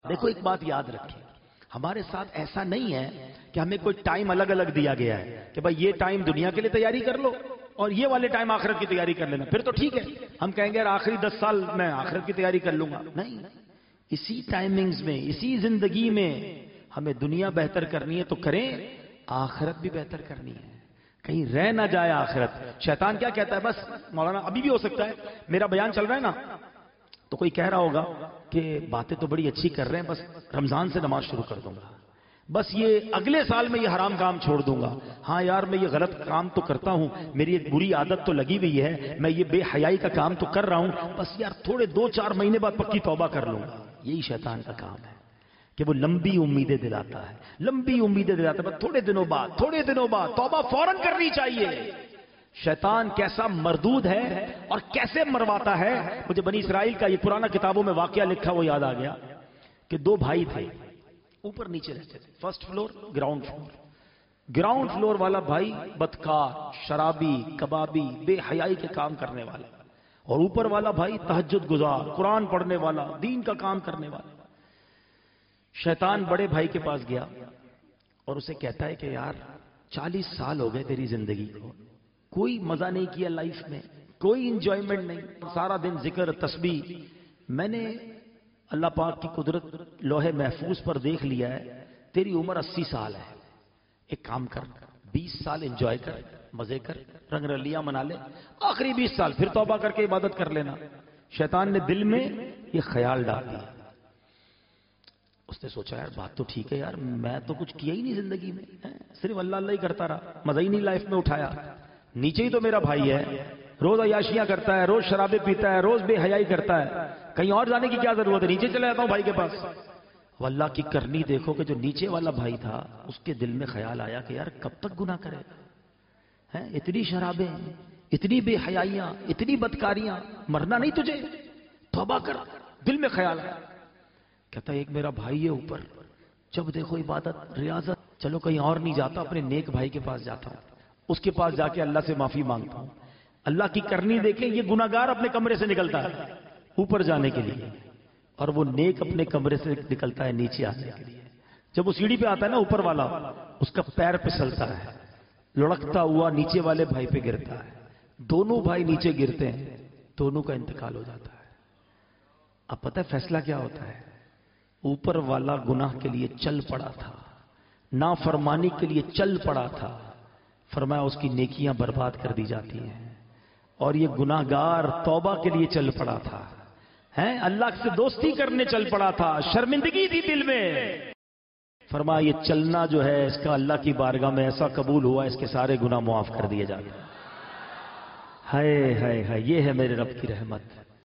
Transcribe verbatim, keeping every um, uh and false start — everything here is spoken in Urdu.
دیکھو ایک بات یاد رکھیں، ہمارے ساتھ ایسا نہیں ہے کہ ہمیں کوئی ٹائم الگ الگ دیا گیا ہے کہ بھائی یہ ٹائم دنیا کے لیے تیاری کر لو اور یہ والے ٹائم آخرت کی تیاری کر لینا، پھر تو ٹھیک ہے ہم کہیں گے یار آخری دس سال میں آخرت کی تیاری کر لوں گا۔ نہیں، اسی ٹائمنگز میں، اسی زندگی میں ہمیں دنیا بہتر کرنی ہے تو کریں، آخرت بھی بہتر کرنی ہے، کہیں رہ نہ جائے آخرت۔ شیطان کیا کہتا ہے؟ بس مولانا ابھی بھی ہو سکتا ہے میرا بیان چل رہا ہے نا تو کوئی کہہ رہا ہوگا کہ باتیں تو بڑی اچھی کر رہے ہیں، بس رمضان سے نماز شروع کر دوں گا، بس یہ اگلے سال میں یہ حرام کام چھوڑ دوں گا، ہاں یار میں یہ غلط کام تو کرتا ہوں، میری ایک بری عادت تو لگی ہوئی ہے، میں یہ بے حیائی کا کام تو کر رہا ہوں، بس یار تھوڑے دو چار مہینے بعد پکی توبہ کر لوں گا۔ یہی شیطان کا کام ہے کہ وہ لمبی امیدیں دلاتا ہے، لمبی امیدیں دلاتا ہے، بس تھوڑے دنوں بعد تھوڑے دنوں بعد توبہ فوراً کرنی چاہیے۔ شیطان کیسا مردود ہے اور کیسے مرواتا ہے، مجھے بنی اسرائیل کا یہ پرانا کتابوں میں واقعہ لکھا وہ یاد آ گیا کہ دو بھائی تھے، اوپر نیچے رہتے تھے، first floor ground floor. Ground floor والا بھائی بدکار، شرابی، کبابی، بے حیائی کے کام کرنے والا، اور اوپر والا بھائی تہجد گزار، قرآن پڑھنے والا، دین کا کام کرنے والا۔ شیطان بڑے بھائی کے پاس گیا اور اسے کہتا ہے کہ یار چالیس سال ہو گئے تیری زندگی کو، کوئی مزہ نہیں کیا لائف میں، کوئی انجوائمنٹ نہیں، سارا دن ذکر تسبیح، میں نے اللہ پاک کی قدرت لوح محفوظ پر دیکھ لیا ہے، تیری عمر اسی سال ہے، ایک کام کر بیس سال انجوائے کر، مزے کر، رنگ رلیاں منا لے، آخری بیس سال پھر توبہ کر کے عبادت کر لینا۔ شیطان نے دل میں یہ خیال ڈال دیا، اس نے سوچا یار بات تو ٹھیک ہے یار، میں تو کچھ کیا ہی نہیں زندگی میں، صرف اللہ اللہ ہی کرتا رہا، مزہ ہی نہیں لائف میں اٹھایا، نیچے ہی تو میرا بھائی ہے، روز عیاشیاں کرتا ہے، روز شرابیں پیتا ہے، روز بے حیائی کرتا ہے، کہیں اور جانے کی کیا ضرورت ہے، نیچے چلے جاتا ہوں بھائی کے پاس۔ وہ اللہ کی کرنی دیکھو کہ جو نیچے والا بھائی تھا اس کے دل میں خیال آیا کہ یار کب تک گناہ کرے گا، اتنی شرابیں، اتنی بے حیائیاں، اتنی بدکاریاں، مرنا نہیں تجھے، توبہ کر۔ دل میں خیال آیا، کہتا ہے ایک میرا بھائی ہے اوپر، جب دیکھو عبادت ریاضت، چلو کہیں اور نہیں جاتا، اپنے نیک بھائی کے پاس جاتا ہوں، اس کے پاس جا کے اللہ سے معافی مانگتا ہوں۔ اللہ کی کرنی دیکھیں، یہ گناہگار اپنے کمرے سے نکلتا ہے اوپر جانے کے لیے، اور وہ نیک اپنے کمرے سے نکلتا ہے نیچے آنے کے لیے۔ جب وہ سیڑھی پہ آتا ہے نا اوپر والا، اس کا پیر پھسلتا ہے، لڑکتا ہوا نیچے والے بھائی پہ گرتا ہے، دونوں بھائی نیچے گرتے ہیں، دونوں کا انتقال ہو جاتا ہے۔ اب پتہ ہے فیصلہ کیا ہوتا ہے؟ اوپر والا گناہ کے لیے چل پڑا تھا، نافرمانی کے لیے چل پڑا تھا، فرمایا اس کی نیکیاں برباد کر دی جاتی ہیں، اور یہ گناہگار توبہ کے لیے چل پڑا تھا، ہیں اللہ سے دوستی کرنے چل پڑا تھا، شرمندگی تھی دل میں، فرمایا یہ چلنا جو ہے اس کا اللہ کی بارگاہ میں ایسا قبول ہوا اس کے سارے گناہ معاف کر دیے جاتے ہیں۔ ہائے ہائے ہائے، یہ ہے میرے رب کی رحمت۔